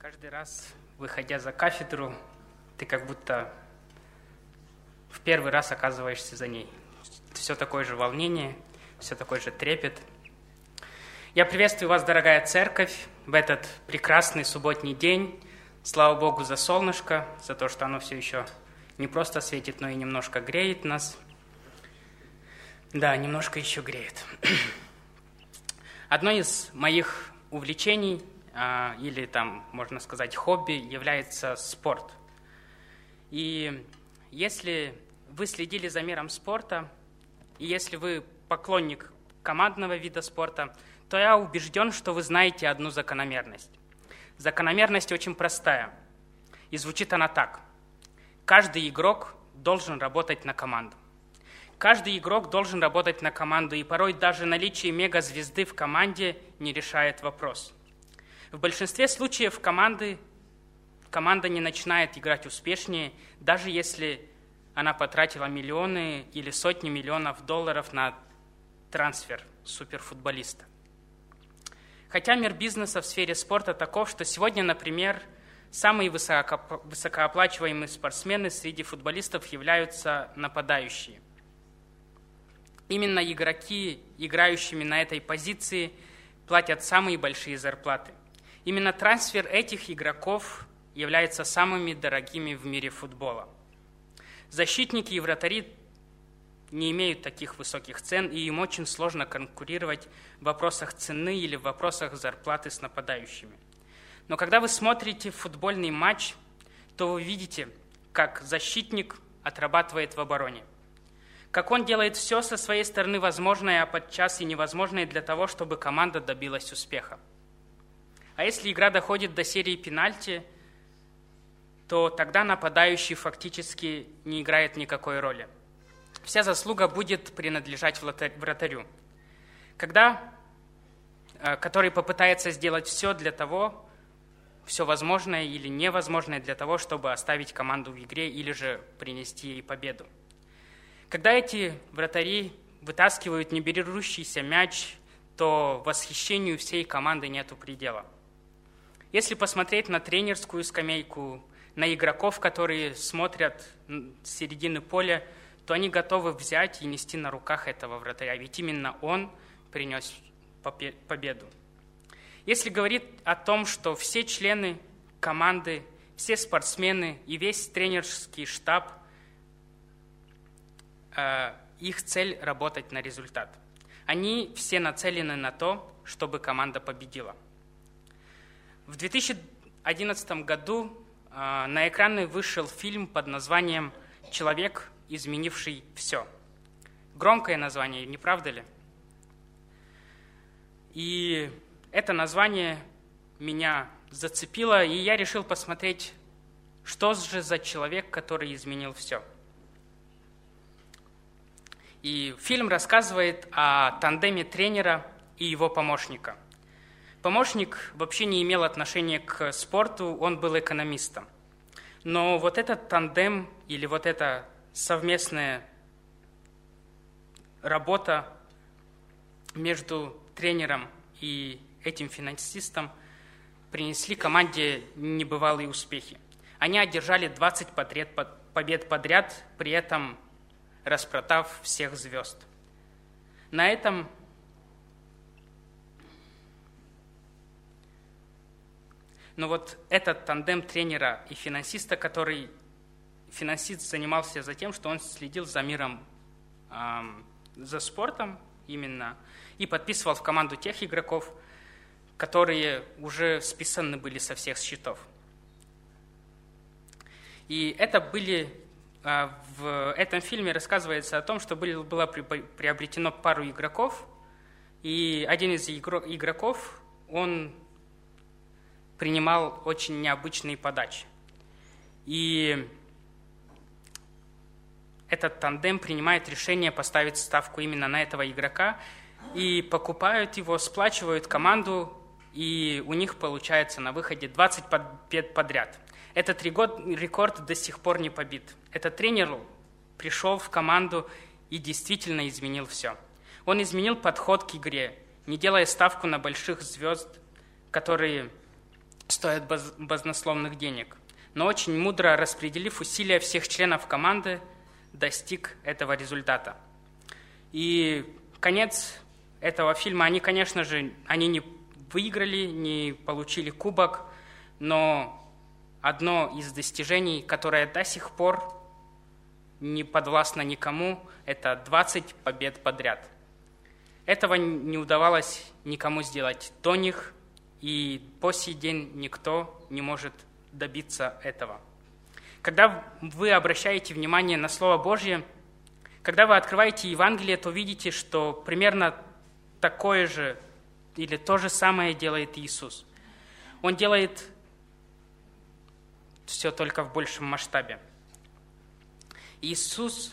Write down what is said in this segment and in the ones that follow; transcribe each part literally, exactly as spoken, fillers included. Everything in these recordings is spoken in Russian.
Каждый раз, выходя за кафедру, ты как будто в первый раз оказываешься за ней. Все такое же волнение, все такой же трепет. Я приветствую вас, дорогая церковь, в этот прекрасный субботний день. Слава Богу за солнышко, за то, что оно все еще не просто светит, но и немножко греет нас. Да, немножко еще греет. Одно из моих увлечений, или там, можно сказать, хобби, является спорт. И если вы следили за миром спорта, и если вы поклонник командного вида спорта, то я убежден, что вы знаете одну закономерность. Закономерность очень простая, и звучит она так. Каждый игрок должен работать на команду. Каждый игрок должен работать на команду, и порой даже наличие мегазвезды в команде не решает вопрос. В большинстве случаев команды, команда не начинает играть успешнее, даже если она потратила миллионы или сотни миллионов долларов на трансфер суперфутболиста. Хотя мир бизнеса в сфере спорта таков, что сегодня, например, самые высоко, высокооплачиваемые спортсмены среди футболистов являются нападающие. Именно игроки, играющими на этой позиции, платят самые большие зарплаты. Именно трансфер этих игроков является самыми дорогими в мире футбола. Защитники и вратари не имеют таких высоких цен, и им очень сложно конкурировать в вопросах цены или в вопросах зарплаты с нападающими. Но когда вы смотрите футбольный матч, то вы видите, как защитник отрабатывает в обороне, как он делает все со своей стороны возможное, а подчас и невозможное для того, чтобы команда добилась успеха. А если игра доходит до серии пенальти, то тогда нападающий фактически не играет никакой роли. Вся заслуга будет принадлежать вратарю, когда, который попытается сделать все для того, все возможное или невозможное для того, чтобы оставить команду в игре или же принести ей победу. Когда эти вратари вытаскивают неберущийся мяч, то восхищению всей команды нету предела. Если посмотреть на тренерскую скамейку, на игроков, которые смотрят с середины поля, то они готовы взять и нести на руках этого вратаря, ведь именно он принес победу. Если говорить о том, что все члены команды, все спортсмены и весь тренерский штаб, их цель – работать на результат. Они все нацелены на то, чтобы команда победила. В две тысячи одиннадцатом году на экраны вышел фильм под названием «Человек, изменивший все». Громкое название, не правда ли? И это название меня зацепило, и я решил посмотреть, что же за человек, который изменил все. И фильм рассказывает о тандеме тренера и его помощника. Помощник вообще не имел отношения к спорту, он был экономистом. Но вот этот тандем или вот эта совместная работа между тренером и этим финансистом принесли команде небывалые успехи. Они одержали двадцать побед подряд, при этом распродав всех звезд. На этом Но вот этот тандем тренера и финансиста, который финансист занимался за тем, что он следил за миром, э, за спортом именно, и подписывал в команду тех игроков, которые уже списаны были со всех счетов. И это были, э, в этом фильме рассказывается о том, что были, было при, приобретено пару игроков, и один из игрок, игроков, он принимал очень необычные подачи. И этот тандем принимает решение поставить ставку именно на этого игрока, и покупают его, сплачивают команду, и у них получается на выходе двадцать побед подряд. Этот рекорд до сих пор не побит. Этот тренер пришел в команду и действительно изменил все. Он изменил подход к игре, не делая ставку на больших звезд, которые стоят баснословных денег. Но очень мудро распределив усилия всех членов команды, достиг этого результата. И конец этого фильма, они, конечно же, они не выиграли, не получили кубок, но одно из достижений, которое до сих пор не подвластно никому, это двадцать побед подряд. Этого не удавалось никому сделать до них, и по сей день никто не может добиться этого. Когда вы обращаете внимание на Слово Божье, когда вы открываете Евангелие, то видите, что примерно такое же или то же самое делает Иисус. Он делает все только в большем масштабе. Иисус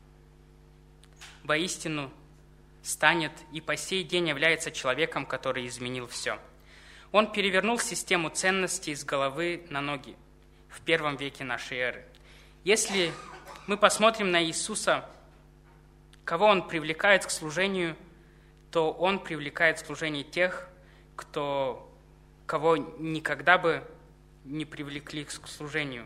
воистину станет и по сей день является человеком, который изменил все. Он перевернул систему ценностей с головы на ноги в первом веке нашей эры. Если мы посмотрим на Иисуса, кого Он привлекает к служению, то Он привлекает к служению тех, кто, кого никогда бы не привлекли к служению.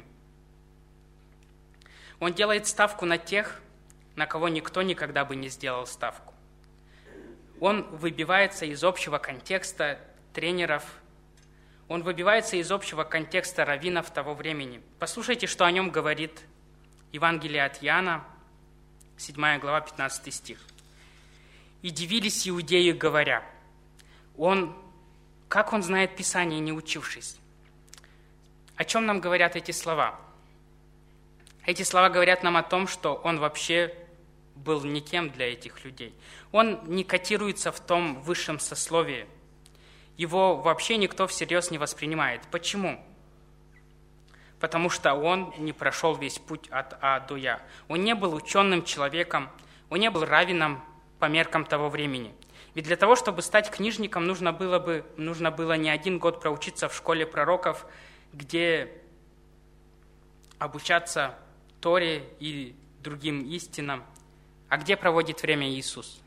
Он делает ставку на тех, на кого никто никогда бы не сделал ставку. Он выбивается из общего контекста тренеров, он выбивается из общего контекста раввинов того времени. Послушайте, что о нем говорит Евангелие от Иоанна, седьмая глава, пятнадцатый стих. «И дивились иудеи, говоря, он, как он знает Писание, не учившись?» О чем нам говорят эти слова? Эти слова говорят нам о том, что он вообще был никем для этих людей. Он не котируется в том высшем сословии. Его вообще никто всерьез не воспринимает. Почему? Потому что он не прошел весь путь от А до Я. Он не был ученым человеком, он не был раввином по меркам того времени. Ведь для того, чтобы стать книжником, нужно было, бы, нужно было не один год проучиться в школе пророков, где обучаться Торе и другим истинам. А где проводит время Иисус?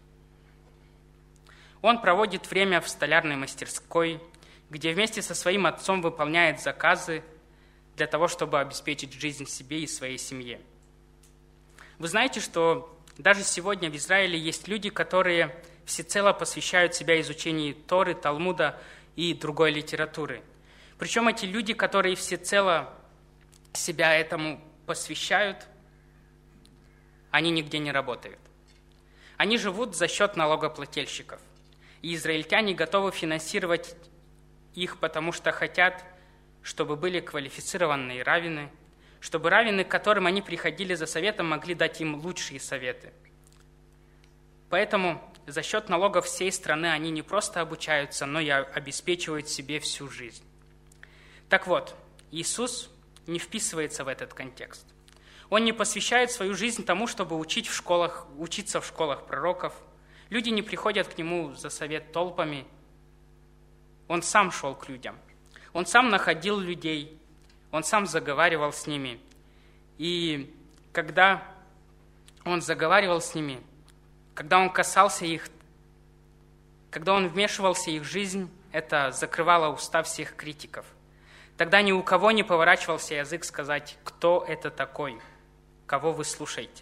Он проводит время в столярной мастерской, где вместе со своим отцом выполняет заказы для того, чтобы обеспечить жизнь себе и своей семье. Вы знаете, что даже сегодня в Израиле есть люди, которые всецело посвящают себя изучению Торы, Талмуда и другой литературы. Причем эти люди, которые всецело себя этому посвящают, они нигде не работают. Они живут за счет налогоплательщиков. И израильтяне готовы финансировать их, потому что хотят, чтобы были квалифицированные раввины, чтобы раввины, к которым они приходили за советом, могли дать им лучшие советы. Поэтому за счет налогов всей страны они не просто обучаются, но и обеспечивают себе всю жизнь. Так вот, Иисус не вписывается в этот контекст. Он не посвящает свою жизнь тому, чтобы учить в школах, учиться в школах пророков. Люди не приходят к нему за совет толпами. Он сам шел к людям. Он сам находил людей. Он сам заговаривал с ними. И когда он заговаривал с ними, когда он касался их, когда он вмешивался в их жизнь, это закрывало уста всех критиков. Тогда ни у кого не поворачивался язык сказать, кто это такой, кого вы слушаете.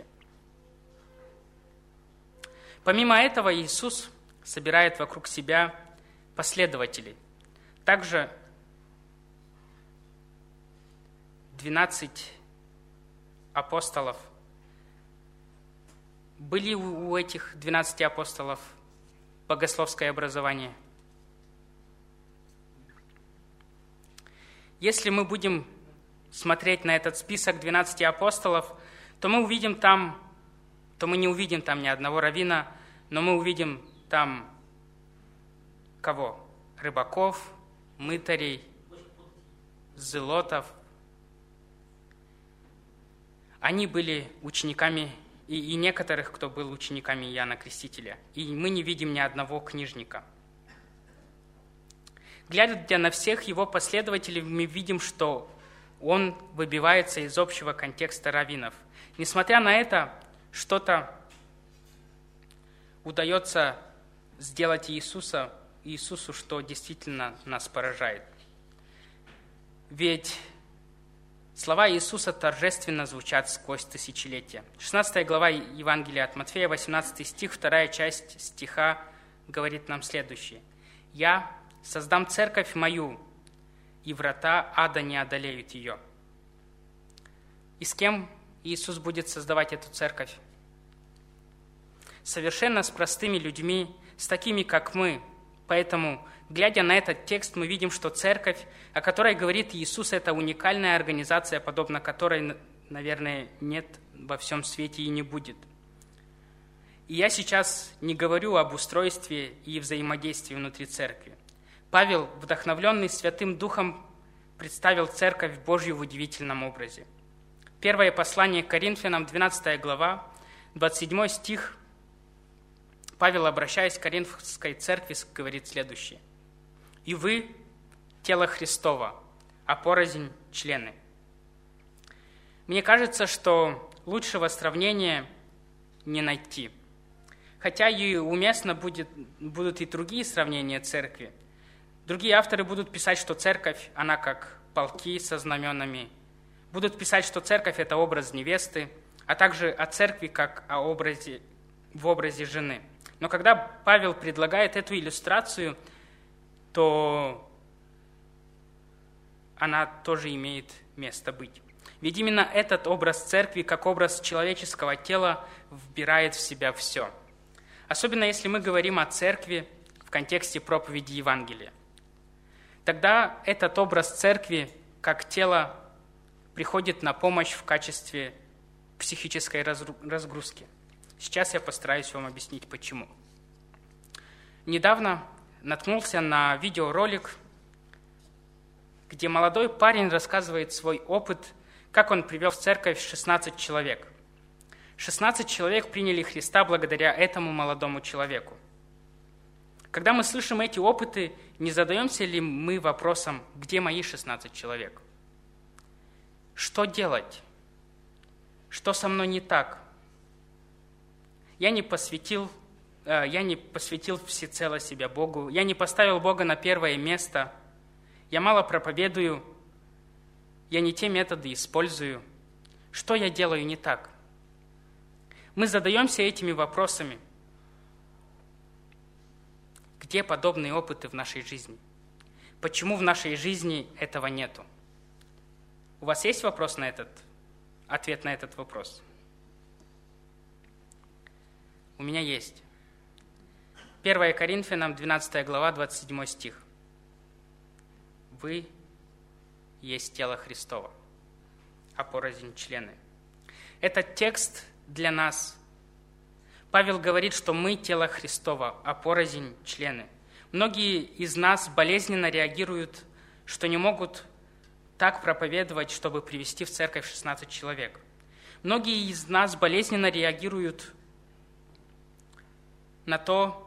Помимо этого, Иисус собирает вокруг себя последователей. Также двенадцать апостолов. Были у этих двенадцати апостолов богословское образование? Если мы будем смотреть на этот список двенадцати апостолов, то мы увидим там, то мы не увидим там ни одного раввина, но мы увидим там кого? Рыбаков, мытарей, зелотов. Они были учениками, и, и некоторых, кто был учениками Иоанна Крестителя. И мы не видим ни одного книжника. Глядя на всех его последователей, мы видим, что он выбивается из общего контекста раввинов. Несмотря на это, что-то удается сделать Иисуса, Иисусу, что действительно нас поражает. Ведь слова Иисуса торжественно звучат сквозь тысячелетия. шестнадцатая глава Евангелия от Матфея, восемнадцатый стих, вторая часть стиха говорит нам следующее. «Я создам церковь мою, и врата ада не одолеют ее». И с кем Иисус будет создавать эту церковь? Совершенно с простыми людьми, с такими, как мы. Поэтому, глядя на этот текст, мы видим, что церковь, о которой говорит Иисус, это уникальная организация, подобно которой, наверное, нет во всем свете и не будет. И я сейчас не говорю об устройстве и взаимодействии внутри церкви. Павел, вдохновленный Святым Духом, представил церковь Божью в удивительном образе. Первое послание к Коринфянам, двенадцатая глава, двадцать седьмой стих, Павел, обращаясь к Коринфской церкви, говорит следующее. «И вы – тело Христова, а порознь – члены». Мне кажется, что лучшего сравнения не найти. Хотя и уместно будет, будут и другие сравнения церкви. Другие авторы будут писать, что церковь, она как полки со знаменами. Будут писать, что церковь – это образ невесты, а также о церкви как о образе, в образе жены. Но когда Павел предлагает эту иллюстрацию, то она тоже имеет место быть. Ведь именно этот образ церкви, как образ человеческого тела, вбирает в себя все. Особенно если мы говорим о церкви в контексте проповеди Евангелия. Тогда этот образ церкви, как тела, приходит на помощь в качестве психической разгрузки. Сейчас я постараюсь вам объяснить, почему. Недавно наткнулся на видеоролик, где молодой парень рассказывает свой опыт, как он привел в церковь шестнадцать человек. шестнадцать человек приняли Христа благодаря этому молодому человеку. Когда мы слышим эти опыты, не задаемся ли мы вопросом, где мои шестнадцать человек? Что делать? Что со мной не так? Я не посвятил, я не посвятил всецело себя Богу, я не поставил Бога на первое место, я мало проповедую, я не те методы использую. Что я делаю не так? Мы задаемся этими вопросами. Где подобные опыты в нашей жизни? Почему в нашей жизни этого нету? У вас есть вопрос на этот, ответ на этот вопрос? У меня есть. первое Коринфянам, двенадцатая глава, двадцать седьмой стих. Вы есть тело Христово, а порознь члены. Этот текст для нас. Павел говорит, что мы тело Христово, а порознь члены. Многие из нас болезненно реагируют, что не могут так проповедовать, чтобы привести в церковь шестнадцать человек. Многие из нас болезненно реагируют на то,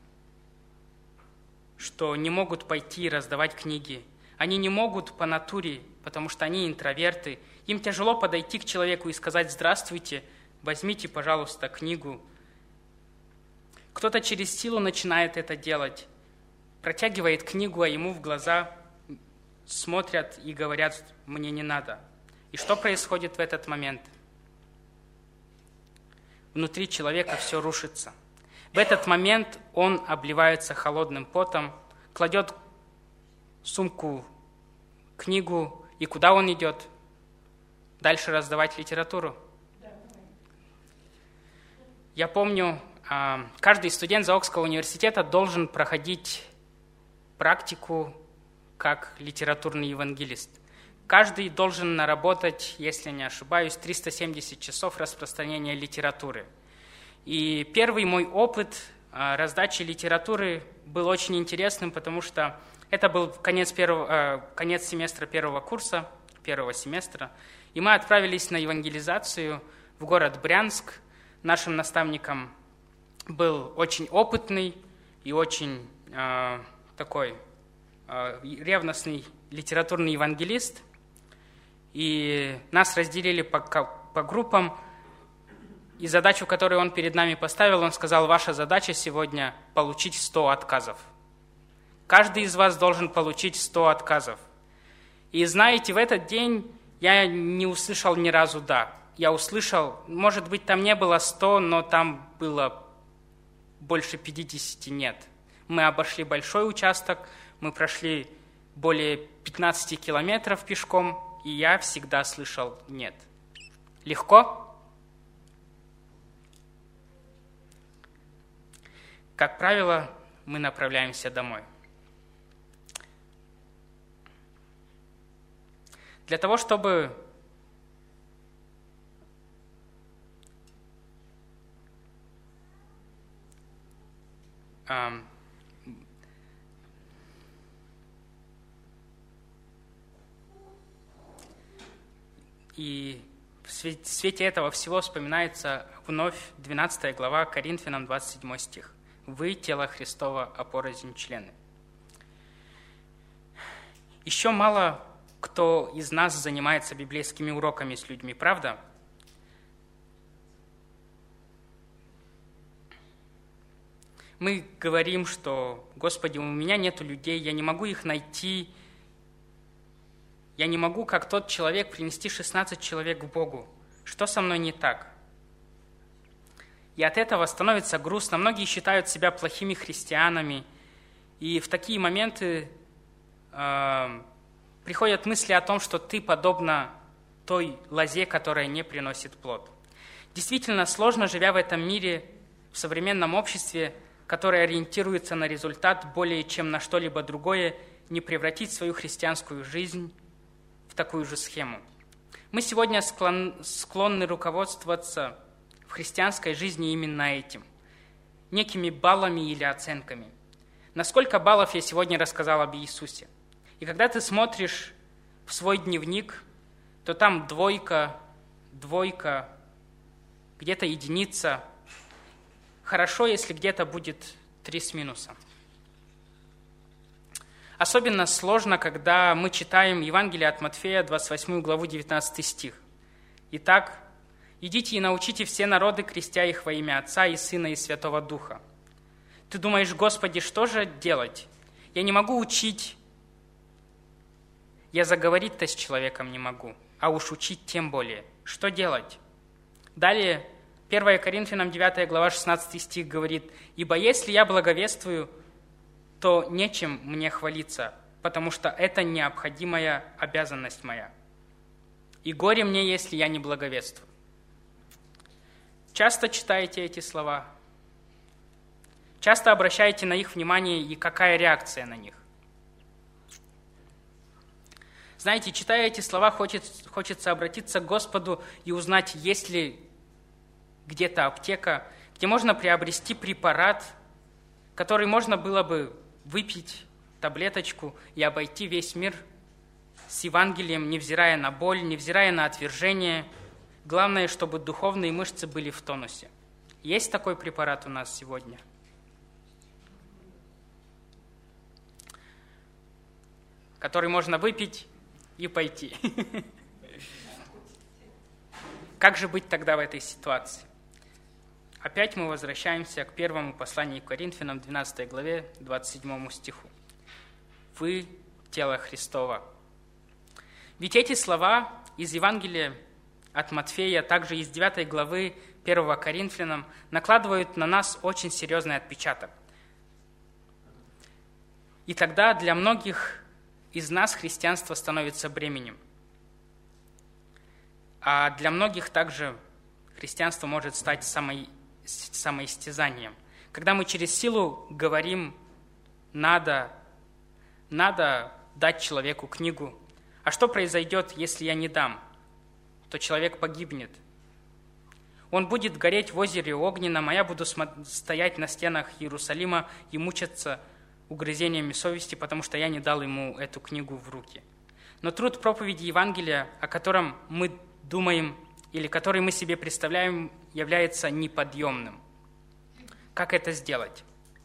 что не могут пойти раздавать книги. Они не могут по натуре, потому что они интроверты. Им тяжело подойти к человеку и сказать «Здравствуйте, возьмите, пожалуйста, книгу». Кто-то через силу начинает это делать, протягивает книгу, а ему в глаза смотрят и говорят «мне не надо». И что происходит в этот момент? Внутри человека все рушится. В этот момент он обливается холодным потом, кладет сумку, книгу, и куда он идет? Дальше раздавать литературу. Я помню, каждый студент Заокского университета должен проходить практику как литературный евангелист. Каждый должен наработать, если не ошибаюсь, триста семьдесят часов распространения литературы. И первый мой опыт раздачи литературы был очень интересным, потому что это был конец, первого, конец семестра первого курса, первого семестра, и мы отправились на евангелизацию в город Брянск. Нашим наставником был очень опытный и очень э, такой э, ревностный литературный евангелист, и нас разделили по, по группам. И задачу, которую он перед нами поставил, он сказал: ваша задача сегодня – получить сто отказов. Каждый из вас должен получить сто отказов. И знаете, в этот день я не услышал ни разу «да». Я услышал, может быть, там не было сто, но там было больше пятидесяти «нет». Мы обошли большой участок, мы прошли более пятнадцати километров пешком, и я всегда слышал «нет». Легко? Как правило, мы направляемся домой. Для того, чтобы эм, и в свете этого всего вспоминается вновь двенадцатая глава Коринфянам, двадцать седьмой стих. «Вы, тело Христово, опорознь члены». Еще мало кто из нас занимается библейскими уроками с людьми, правда? Мы говорим, что, Господи, у меня нет людей, я не могу их найти, я не могу, как тот человек, принести шестнадцать человек к Богу. Что со мной не так? И от этого становится грустно. Многие считают себя плохими христианами, и в такие моменты э, приходят мысли о том, что ты подобна той лозе, которая не приносит плод. Действительно сложно, живя в этом мире, в современном обществе, которое ориентируется на результат более чем на что-либо другое, не превратить свою христианскую жизнь в такую же схему. Мы сегодня склон, склонны руководствоваться в христианской жизни именно этим, некими баллами или оценками. На сколько баллов я сегодня рассказал об Иисусе? И когда ты смотришь в свой дневник, то там двойка, двойка, где-то единица. Хорошо, если где-то будет три с минусом. Особенно сложно, когда мы читаем Евангелие от Матфея, двадцать восьмую главу, девятнадцатый стих. «Итак, идите и научите все народы, крестя их во имя Отца и Сына и Святого Духа». Ты думаешь, Господи, что же делать? Я не могу учить, я заговорить-то с человеком не могу, а уж учить тем более. Что делать? Далее, первое Коринфянам девятая глава, шестнадцатый стих говорит: «Ибо если я благовествую, то нечем мне хвалиться, потому что это необходимая обязанность моя. И горе мне, если я не благовествую». Часто читаете эти слова? Часто обращаете на их внимание, и какая реакция на них? Знаете, читая эти слова, хочется, хочется обратиться к Господу и узнать, есть ли где-то аптека, где можно приобрести препарат, который можно было бы выпить, таблеточку, и обойти весь мир с Евангелием, невзирая на боль, невзирая на отвержение. Главное, чтобы духовные мышцы были в тонусе. Есть такой препарат у нас сегодня? Который можно выпить и пойти. Как же быть тогда в этой ситуации? Опять мы возвращаемся к первому посланию к Коринфянам, двенадцатой главе, двадцать седьмому стиху. «Вы – тело Христово». Ведь эти слова из Евангелия от Матфея, также из девятой главы первого Коринфянам, накладывают на нас очень серьезный отпечаток. И тогда для многих из нас христианство становится бременем. А для многих также христианство может стать самой, самоистязанием. Когда мы через силу говорим, надо, надо дать человеку книгу, а что произойдет, если я не дам? То человек погибнет. Он будет гореть в озере огненном, а я буду стоять на стенах Иерусалима и мучиться угрызениями совести, потому что я не дал ему эту книгу в руки. Но труд проповеди Евангелия, о котором мы думаем или который мы себе представляем, является неподъемным. Как это сделать?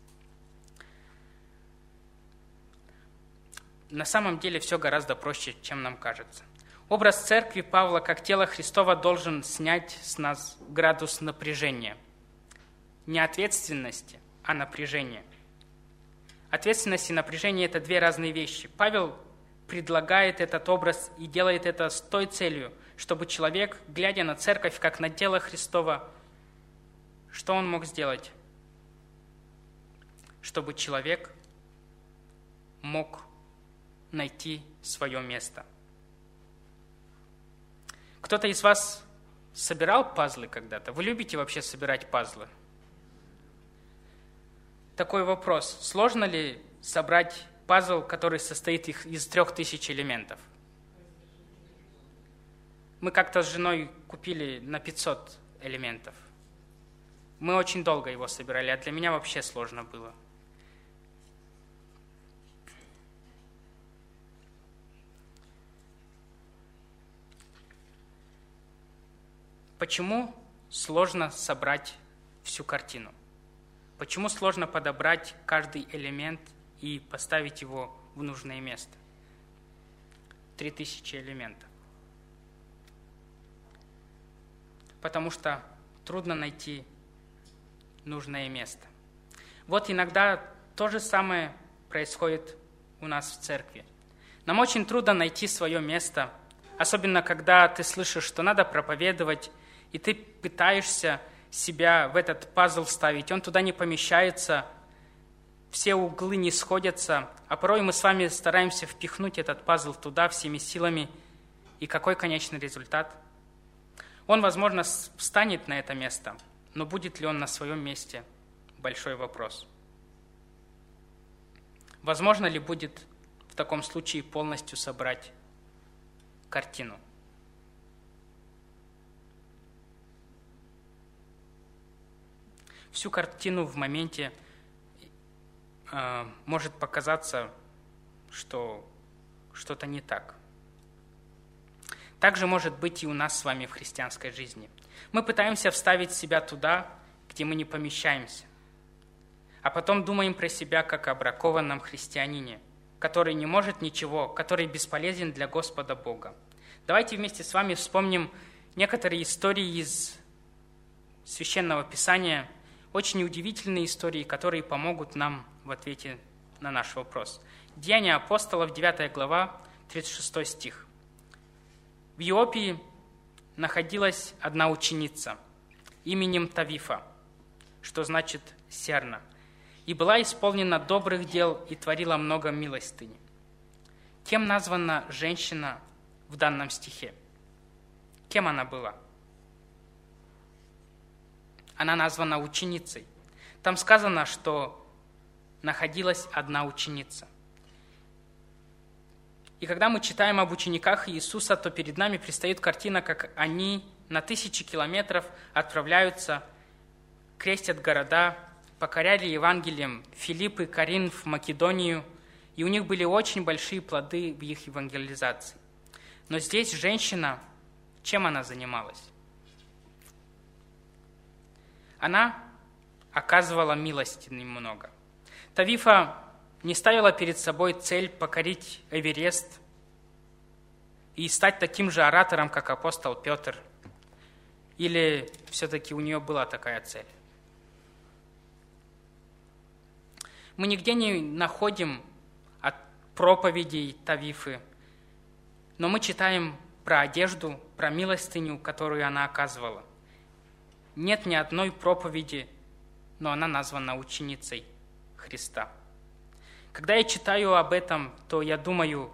На самом деле все гораздо проще, чем нам кажется. Образ церкви Павла как тела Христова должен снять с нас градус напряжения. Не ответственности, а напряжения. Ответственность и напряжение – это две разные вещи. Павел предлагает этот образ и делает это с той целью, чтобы человек, глядя на церковь как на тело Христова, что он мог сделать? Чтобы человек мог найти свое место. Кто-то из вас собирал пазлы когда-то? Вы любите вообще собирать пазлы? Такой вопрос. Сложно ли собрать пазл, который состоит из трех тысяч элементов? Мы как-то с женой купили на пятьсот элементов. Мы очень долго его собирали, а для меня вообще сложно было. Почему сложно собрать всю картину? Почему сложно подобрать каждый элемент и поставить его в нужное место? Три тысячи элементов. Потому что трудно найти нужное место. Вот иногда то же самое происходит у нас в церкви. Нам очень трудно найти свое место, особенно когда ты слышишь, что надо проповедовать, и ты пытаешься себя в этот пазл ставить, он туда не помещается, все углы не сходятся, а порой мы с вами стараемся впихнуть этот пазл туда всеми силами, и какой конечный результат? Он, возможно, встанет на это место, но будет ли он на своем месте? Большой вопрос. Возможно ли будет в таком случае полностью собрать картину? Всю картину в моменте э, может показаться, что что-то не так. Так же может быть и у нас с вами в христианской жизни. Мы пытаемся вставить себя туда, где мы не помещаемся, а потом думаем про себя как о бракованном христианине, который не может ничего, который бесполезен для Господа Бога. Давайте вместе с вами вспомним некоторые истории из Священного Писания, очень удивительные истории, которые помогут нам в ответе на наш вопрос. Деяния апостолов, девятая глава, тридцать шестой стих. В Иопии находилась одна ученица именем Тавифа, что значит «серна», и была исполнена добрых дел и творила много милостыни. Кем названа женщина в данном стихе? Кем она была? Она названа ученицей. Там сказано, что находилась одна ученица. И когда мы читаем об учениках Иисуса, то перед нами предстает картина, как они на тысячи километров отправляются, крестят города, покоряли Евангелием Филипп и Коринф, Македонию, и у них были очень большие плоды в их евангелизации. Но здесь женщина, чем она занималась? Она оказывала милости немного. Тавифа не ставила перед собой цель покорить Эверест и стать таким же оратором, как апостол Петр. Или все-таки у нее была такая цель? Мы нигде не находим от проповедей Тавифы, но мы читаем про одежду, про милостыню, которую она оказывала. Нет ни одной проповеди, но она названа ученицей Христа. Когда я читаю об этом, то я думаю,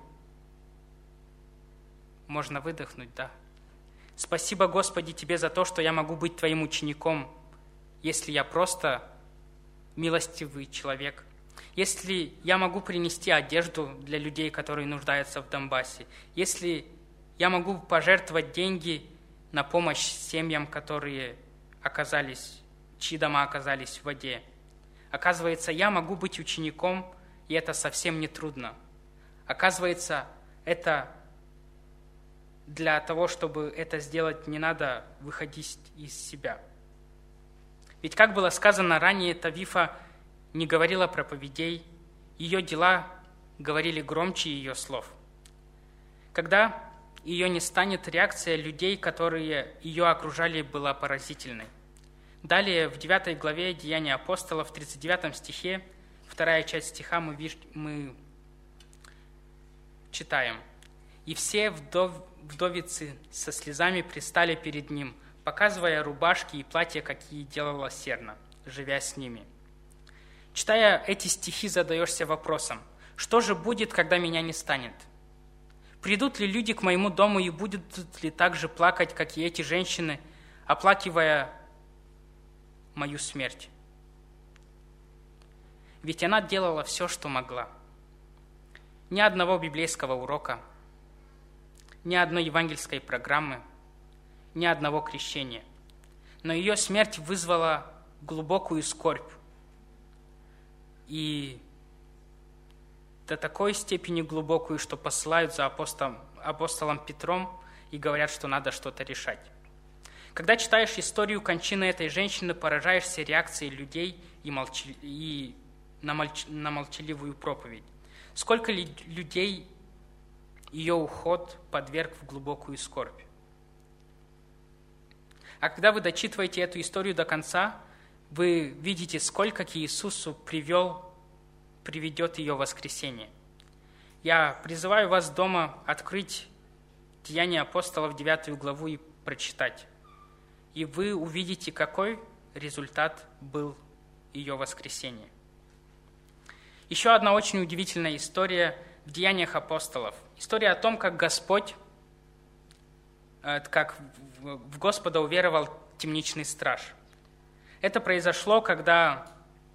можно выдохнуть, да? Спасибо, Господи, Тебе за то, что я могу быть Твоим учеником, если я просто милостивый человек, если я могу принести одежду для людей, которые нуждаются в Донбассе, если я могу пожертвовать деньги на помощь семьям, которые оказались, чьи дома оказались в воде. Оказывается, я могу быть учеником, и это совсем не трудно. Оказывается, это для того, чтобы это сделать, не надо выходить из себя. Ведь, как было сказано ранее, Тавифа не говорила проповедей, ее дела говорили громче ее слов. Когда ее не станет, реакция людей, которые ее окружали, была поразительной. Далее, в девятой главе Деяния апостолов, в тридцать девятом стихе, вторая часть стиха, мы, виж... мы читаем. «И все вдов... вдовицы со слезами пристали перед ним, показывая рубашки и платья, какие делала Серна, живя с ними». Читая эти стихи, задаешься вопросом: что же будет, когда меня не станет? Придут ли люди к моему дому и будут ли так же плакать, как и эти женщины, оплакивая мою смерть? Ведь она делала все, что могла. Ни одного библейского урока, ни одной евангельской программы, ни одного крещения. Но ее смерть вызвала глубокую скорбь. И до такой степени глубокую, что посылают за апостолом, апостолом Петром и говорят, что надо что-то решать. Когда читаешь историю кончины этой женщины, поражаешься реакцией людей и, молчи, и на, молч, на молчаливую проповедь. Сколько ли людей ее уход подверг в глубокую скорбь. А когда вы дочитываете эту историю до конца, вы видите, сколько к Иисусу привел, приведет ее воскресение. Я призываю вас дома открыть Деяния апостолов, девятую главу, и прочитать. И вы увидите, какой результат был ее воскресения. Еще одна очень удивительная история в Деяниях апостолов. История о том, как Господь, как в Господа уверовал темничный страж. Это произошло, когда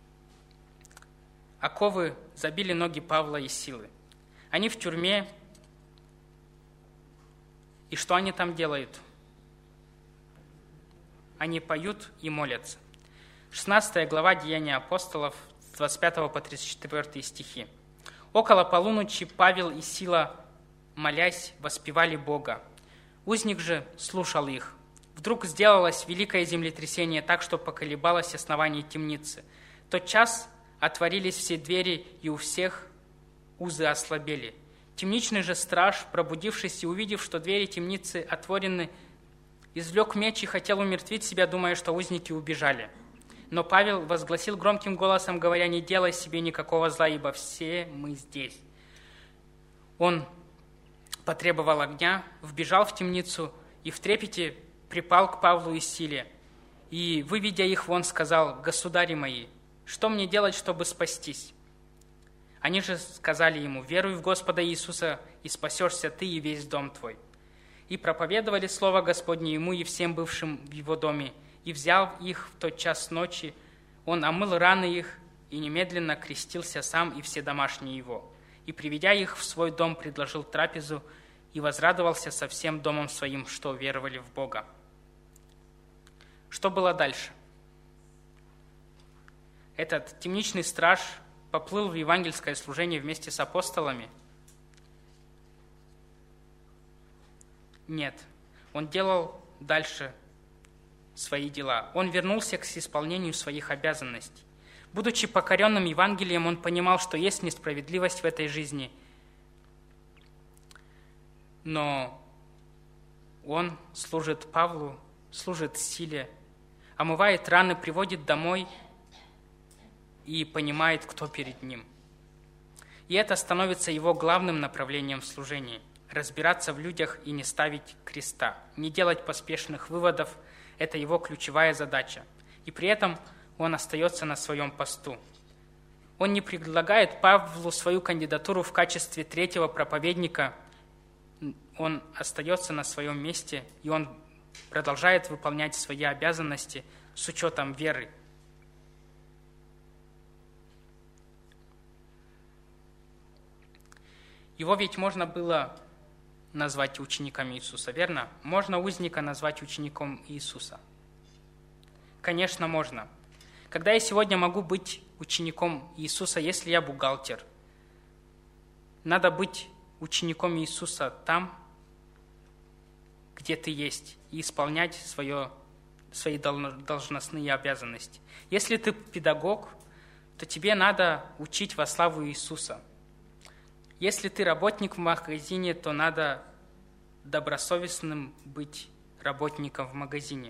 оковы забили ноги Павла и Силы. Они в тюрьме, и что они там делают? Они поют и молятся. шестнадцатая глава Деяния апостолов, с двадцать пятого по тридцать четвёртый стихи. «Около полуночи Павел и Сила, молясь, воспевали Бога. Узник же слушал их. Вдруг сделалось великое землетрясение так, что поколебалось основание темницы. В тот час отворились все двери, и у всех узы ослабели. Темничный же страж, пробудившись и увидев, что двери темницы отворены, извлек меч и хотел умертвить себя, думая, что узники убежали. Но Павел возгласил громким голосом, говоря: «Не делай себе никакого зла, ибо все мы здесь». Он потребовал огня, вбежал в темницу и в трепете припал к Павлу и Силе. И, выведя их вон, сказал: «Государи мои, что мне делать, чтобы спастись?» Они же сказали ему: «Веруй в Господа Иисуса, и спасешься ты и весь дом твой». И проповедовали слово Господне ему и всем бывшим в его доме. И, взяв их в тот час ночи, он омыл раны их и немедленно крестился сам и все домашние его. И, приведя их в свой дом, предложил трапезу и возрадовался со всем домом своим, что веровали в Бога. Что было дальше? Этот темничный страж поплыл в евангельское служение вместе с апостолами? Нет. Он делал дальше свои дела. Он вернулся к исполнению своих обязанностей. Будучи покоренным Евангелием, он понимал, что есть несправедливость в этой жизни. Но он служит Павлу, служит Силе, омывает раны, приводит домой и понимает, кто перед ним. И это становится его главным направлением в служении – разбираться в людях и не ставить креста, не делать поспешных выводов – это его ключевая задача. И при этом он остается на своем посту. Он не предлагает Павлу свою кандидатуру в качестве третьего проповедника. Он остается на своем месте, и он продолжает выполнять свои обязанности с учетом веры. Его ведь можно было назвать учеником Иисуса, верно? Можно узника назвать учеником Иисуса? Конечно, можно. Когда я сегодня могу быть учеником Иисуса, если я бухгалтер? Надо быть учеником Иисуса там, где ты есть, и исполнять свое, свои должностные обязанности. Если ты педагог, то тебе надо учить во славу Иисуса. Если ты работник в магазине, то надо добросовестным быть работником в магазине.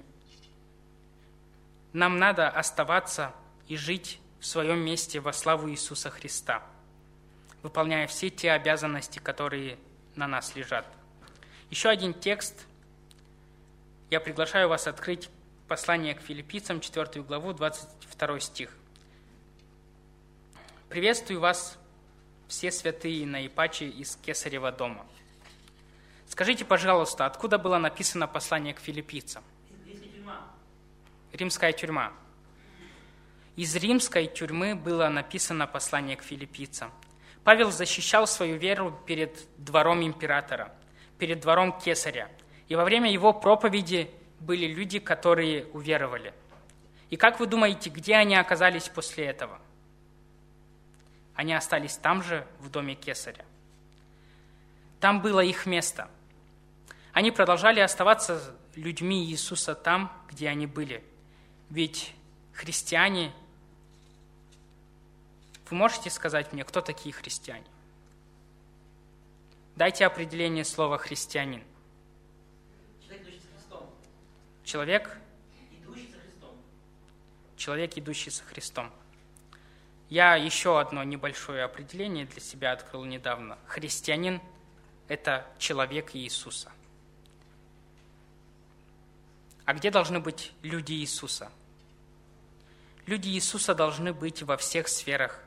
Нам надо оставаться и жить в своем месте во славу Иисуса Христа. В выполняя все те обязанности, которые на нас лежат. Еще один текст. Я приглашаю вас открыть послание к Филиппийцам, четвёртую главу, двадцать второй стих. «Приветствую вас, все святые наипаче из Кесарева дома». Скажите, пожалуйста, откуда было написано послание к филиппийцам? Римская тюрьма. Из римской тюрьмы было написано послание к филиппийцам. Павел защищал свою веру перед двором императора, перед двором кесаря. И во время его проповеди были люди, которые уверовали. И как вы думаете, где они оказались после этого? Они остались там же, в доме кесаря. Там было их место. Они продолжали оставаться людьми Иисуса там, где они были. Ведь христиане... Вы можете сказать мне, кто такие христиане? Дайте определение слова «христианин». Человек, идущий со Христом. Человек? Идущий со Христом. Человек, идущий со Христом. Я еще одно небольшое определение для себя открыл недавно. Христианин – это человек Иисуса. А где должны быть люди Иисуса? Люди Иисуса должны быть во всех сферах,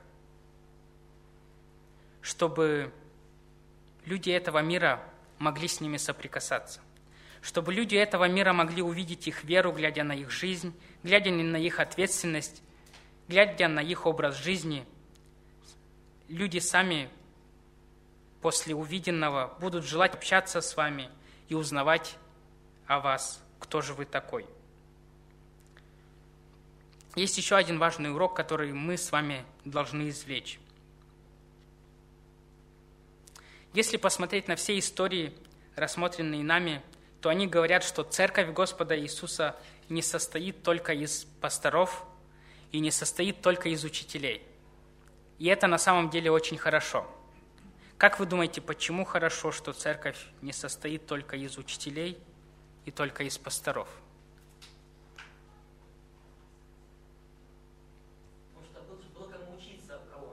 чтобы люди этого мира могли с ними соприкасаться, чтобы люди этого мира могли увидеть их веру, глядя на их жизнь, глядя на их ответственность, глядя на их образ жизни. Люди сами после увиденного будут желать общаться с вами и узнавать о вас, кто же вы такой. Есть еще один важный урок, который мы с вами должны извлечь. Если посмотреть на все истории, рассмотренные нами, то они говорят, что Церковь Господа Иисуса не состоит только из пасторов и не состоит только из учителей. И это на самом деле очень хорошо. Как вы думаете, почему хорошо, что Церковь не состоит только из учителей и только из пасторов? Потому что было кому учиться у кого.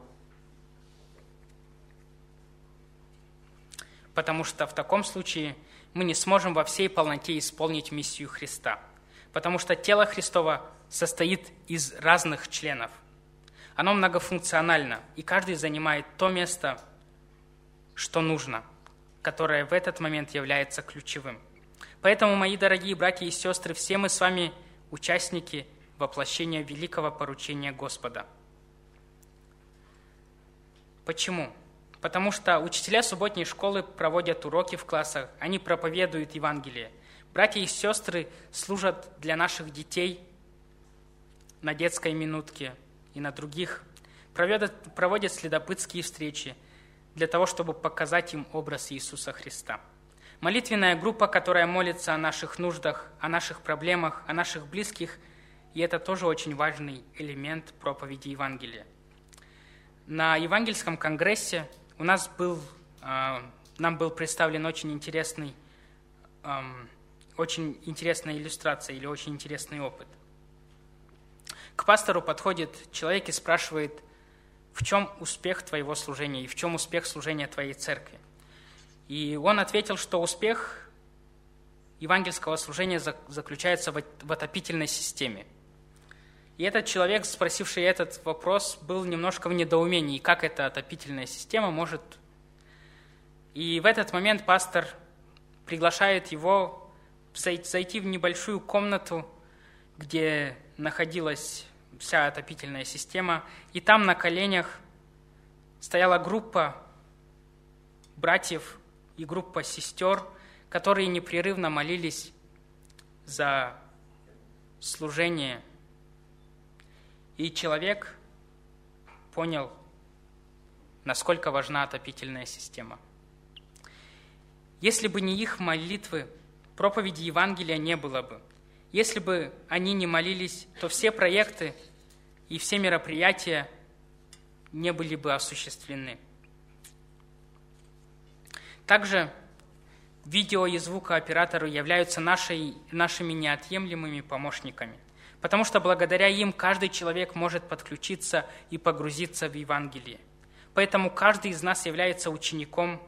Потому что в таком случае мы не сможем во всей полноте исполнить миссию Христа. Потому что тело Христово состоит из разных членов. Оно многофункционально, и каждый занимает то место, что нужно, которое в этот момент является ключевым. Поэтому, мои дорогие братья и сестры, все мы с вами участники воплощения великого поручения Господа. Почему? Потому что учителя субботней школы проводят уроки в классах, они проповедуют Евангелие. Братья и сестры служат для наших детей на детской минутке и на других, проводят, проводят следопытские встречи для того, чтобы показать им образ Иисуса Христа. Молитвенная группа, которая молится о наших нуждах, о наших проблемах, о наших близких, и это тоже очень важный элемент проповеди Евангелия. На Евангельском конгрессе у нас был, э, нам был представлен очень интересный, э, очень интересная иллюстрация или очень интересный опыт. К пастору подходит человек и спрашивает, в чем успех твоего служения и в чем успех служения твоей церкви. И он ответил, что успех евангельского служения заключается в отопительной системе. И этот человек, спросивший этот вопрос, был немножко в недоумении, как эта отопительная система может... И в этот момент пастор приглашает его зайти в небольшую комнату, где находилась вся отопительная система, и там на коленях стояла группа братьев и группа сестер, которые непрерывно молились за служение. И человек понял, насколько важна отопительная система. Если бы не их молитвы, проповеди Евангелия не было бы. Если бы они не молились, то все проекты и все мероприятия не были бы осуществлены. Также видео и звукооператоры являются нашей, нашими неотъемлемыми помощниками, потому что благодаря им каждый человек может подключиться и погрузиться в Евангелие. Поэтому каждый из нас является учеником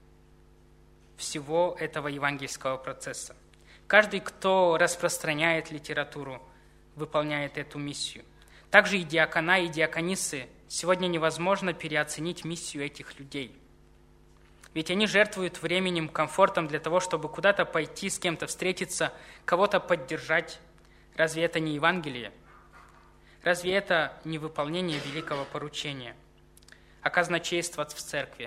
всего этого евангельского процесса. Каждый, кто распространяет литературу, выполняет эту миссию. Также и диакона, и диаконисы. Сегодня невозможно переоценить миссию этих людей. Ведь они жертвуют временем, комфортом для того, чтобы куда-то пойти, с кем-то встретиться, кого-то поддержать. Разве это не Евангелие? Разве это не выполнение великого поручения? А казначейство в церкви?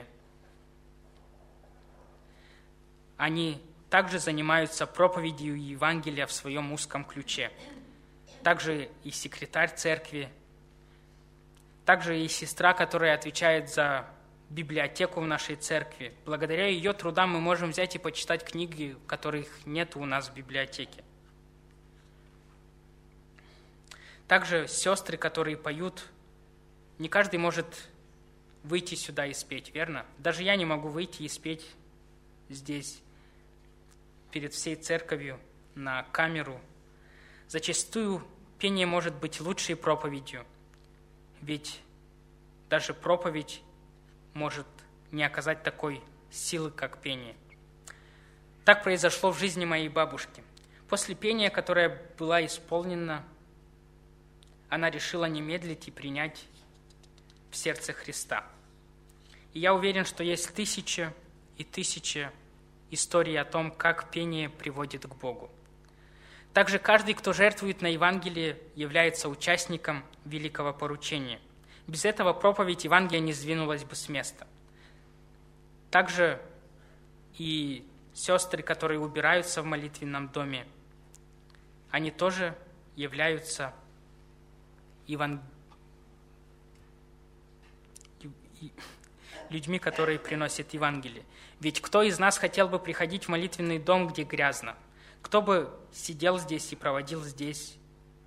Они также занимаются проповедью Евангелия в своем узком ключе. Также и секретарь церкви, также и сестра, которая отвечает за библиотеку в нашей церкви. Благодаря ее трудам мы можем взять и почитать книги, которых нет у нас в библиотеке. Также сестры, которые поют, не каждый может выйти сюда и спеть, верно? Даже я не могу выйти и спеть здесь, перед всей церковью, на камеру. Зачастую пение может быть лучшей проповедью, ведь даже проповедь может не оказать такой силы, как пение. Так произошло в жизни моей бабушки. После пения, которое было исполнено, она решила не медлить и принять в сердце Христа. И я уверен, что есть тысячи и тысячи историй о том, как пение приводит к Богу. Также каждый, кто жертвует на Евангелие, является участником великого поручения. Без этого проповедь Евангелия не сдвинулась бы с места. Также и сестры, которые убираются в молитвенном доме, они тоже являются еван... людьми, которые приносят Евангелие. Ведь кто из нас хотел бы приходить в молитвенный дом, где грязно? Кто бы сидел здесь и проводил здесь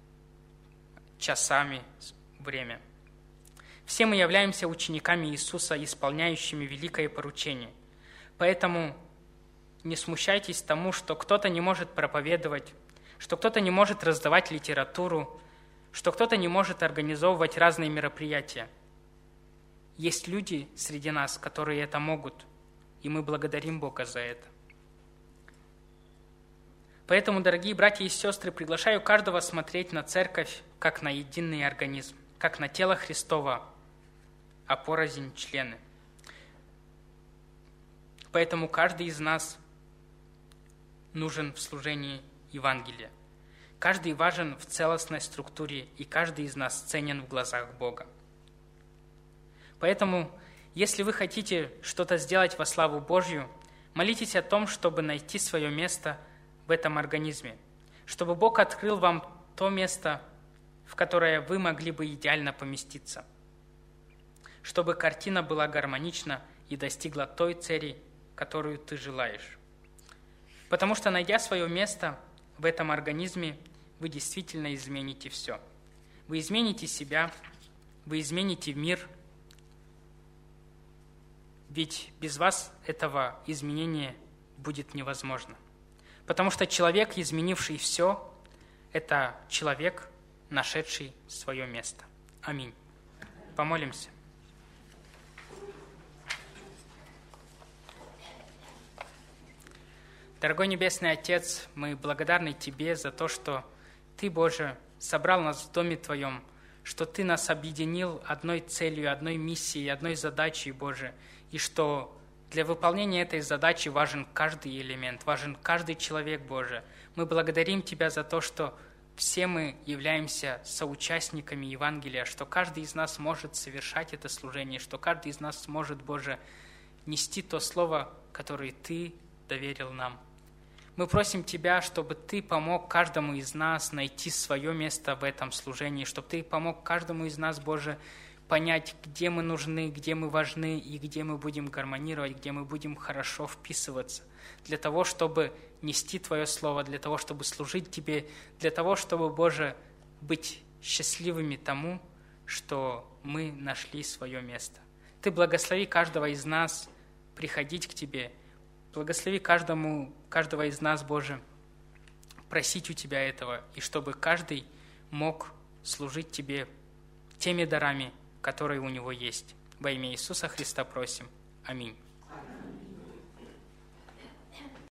часами время? Все мы являемся учениками Иисуса, исполняющими великое поручение. Поэтому не смущайтесь тому, что кто-то не может проповедовать, что кто-то не может раздавать литературу, что кто-то не может организовывать разные мероприятия. Есть люди среди нас, которые это могут, и мы благодарим Бога за это. Поэтому, дорогие братья и сестры, приглашаю каждого смотреть на церковь как на единый организм, как на тело Христово, а порознь члены. Поэтому каждый из нас нужен в служении Евангелия. Каждый важен в целостной структуре, и каждый из нас ценен в глазах Бога. Поэтому, если вы хотите что-то сделать во славу Божью, молитесь о том, чтобы найти свое место в этом организме, чтобы Бог открыл вам то место, в которое вы могли бы идеально поместиться, чтобы картина была гармонична и достигла той цели, которую ты желаешь. Потому что, найдя свое место в этом организме, вы действительно измените все. Вы измените себя, вы измените мир, ведь без вас этого изменения будет невозможно. Потому что человек, изменивший все, это человек, нашедший свое место. Аминь. Помолимся. Дорогой Небесный Отец, мы благодарны Тебе за то, что Ты, Боже, собрал нас в Доме Твоем, что Ты нас объединил одной целью, одной миссией, одной задачей, Боже, и что для выполнения этой задачи важен каждый элемент, важен каждый человек, Боже. Мы благодарим Тебя за то, что все мы являемся соучастниками Евангелия, что каждый из нас может совершать это служение, что каждый из нас сможет, Боже, нести то слово, которое Ты доверил нам. Мы просим Тебя, чтобы Ты помог каждому из нас найти свое место в этом служении, чтобы Ты помог каждому из нас, Боже, понять, где мы нужны, где мы важны и где мы будем гармонировать, где мы будем хорошо вписываться, для того, чтобы нести Твое Слово, для того, чтобы служить Тебе, для того, чтобы, Боже, быть счастливыми тому, что мы нашли свое место. Ты благослови каждого из нас приходить к Тебе, благослови каждому, каждого из нас, Боже, просить у Тебя этого, и чтобы каждый мог служить Тебе теми дарами, которые у него есть. Во имя Иисуса Христа просим. Аминь.